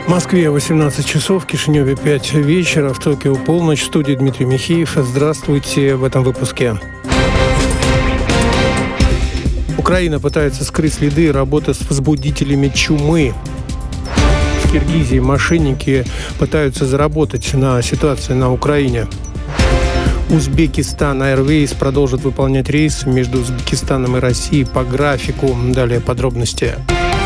В Москве 18 часов, в Кишиневе 5 вечера, в Токио полночь. В студии Дмитрий Михеев. Здравствуйте в этом выпуске. Украина пытается скрыть следы работы с возбудителями чумы. В Киргизии мошенники пытаются заработать на ситуации на Украине. Узбекистан Airways продолжит выполнять рейсы между Узбекистаном и Россией по графику. Далее подробности.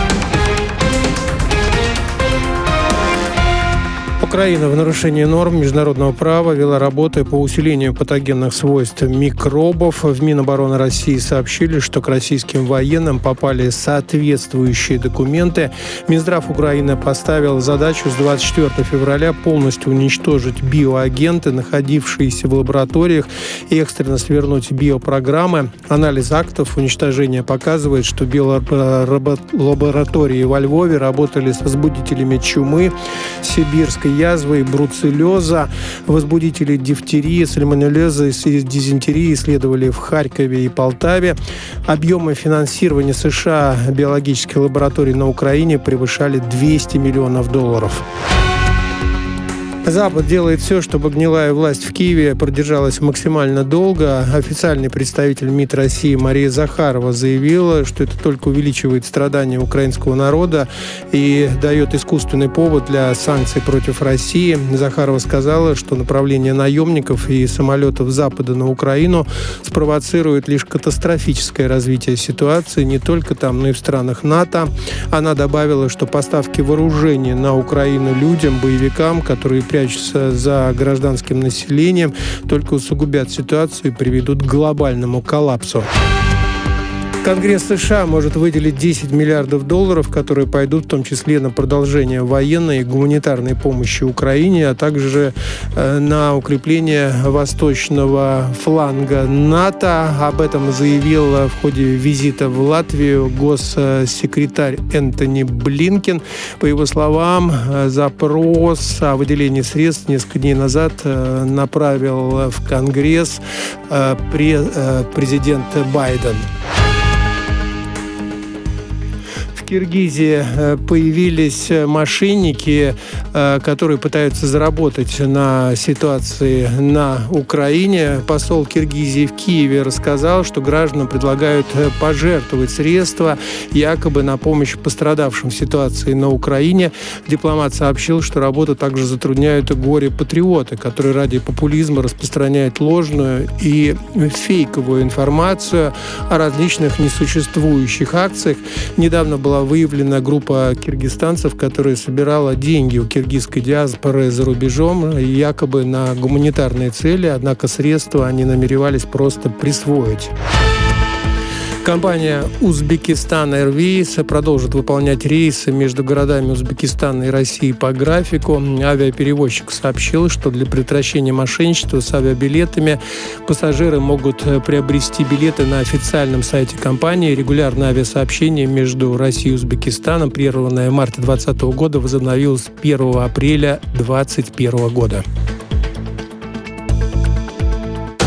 Украина в нарушении норм международного права вела работы по усилению патогенных свойств микробов. В Минобороны России сообщили, что к российским военным попали соответствующие документы. Минздрав Украины поставил задачу с 24 февраля полностью уничтожить биоагенты, находившиеся в лабораториях, и экстренно свернуть биопрограммы. Анализ актов уничтожения показывает, что биолаборатории во Львове работали с возбудителями чумы, сибирской язвы и бруцеллеза. Возбудители дифтерии, сальмонеллеза и дизентерии исследовали в Харькове и Полтаве. Объемы финансирования США биологической лаборатории на Украине превышали $200 миллионов. Запад делает все, чтобы гнилая власть в Киеве продержалась максимально долго. Официальный представитель МИД России Мария Захарова заявила, что это только увеличивает страдания украинского народа и дает искусственный повод для санкций против России. Захарова сказала, что направление наемников и самолетов Запада на Украину спровоцирует лишь катастрофическое развитие ситуации не только там, но и в странах НАТО. Она добавила, что поставки вооружения на Украину людям, боевикам, которые прячутся за гражданским населением, только усугубят ситуацию и приведут к глобальному коллапсу. Конгресс США может выделить $10 миллиардов, которые пойдут в том числе на продолжение военной и гуманитарной помощи Украине, а также на укрепление восточного фланга НАТО. Об этом заявил в ходе визита в Латвию госсекретарь Энтони Блинкен. По его словам, запрос о выделении средств несколько дней назад направил в Конгресс президент Байден. В Киргизии появились мошенники, которые пытаются заработать на ситуации на Украине. Посол Киргизии в Киеве рассказал, что гражданам предлагают пожертвовать средства якобы на помощь пострадавшим в ситуации на Украине. Дипломат сообщил, что работу также затрудняют горе-патриоты, которые ради популизма распространяют ложную и фейковую информацию о различных несуществующих акциях. Недавно была выявлена группа киргизстанцев, которая собирала деньги у киргизской диаспоры за рубежом, якобы на гуманитарные цели, однако средства они намеревались просто присвоить. Компания Узбекистан Airways продолжит выполнять рейсы между городами Узбекистана и России по графику. Авиаперевозчик сообщил, что для предотвращения мошенничества с авиабилетами пассажиры могут приобрести билеты на официальном сайте компании. Регулярное авиасообщение между Россией и Узбекистаном, прерванное в марте 2020 года, возобновилось 1 апреля 2021 года.